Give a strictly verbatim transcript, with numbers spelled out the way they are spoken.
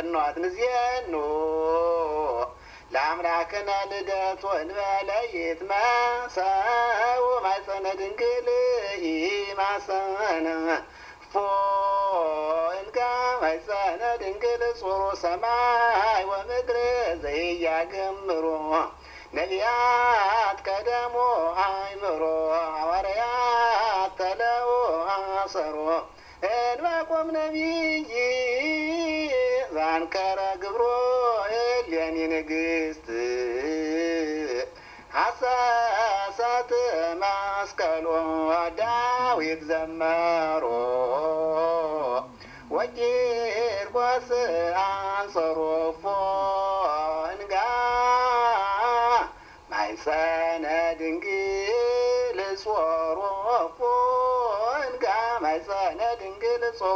ፈኗት ንዜኑ ለአምላክነ ልደት ወንበለይት መሰው ማይፀነ ድንግል ኢማሰነ ፎእንጋ ማይፀነ ድንግል ጾሮ ሰማይ ወምድር ዘያገምሮ ነቢያት ቀደሞ አይምሮ ሐዋርያት ተለው አሰሮ እንባቆም ነቢይ ዛንከረ ግብሮ እሌኒ ንግሥት ሐሰሰት መስቀሎ ዳዊት ዘመሮ ወቂርቆስ አንሰሮ ፎ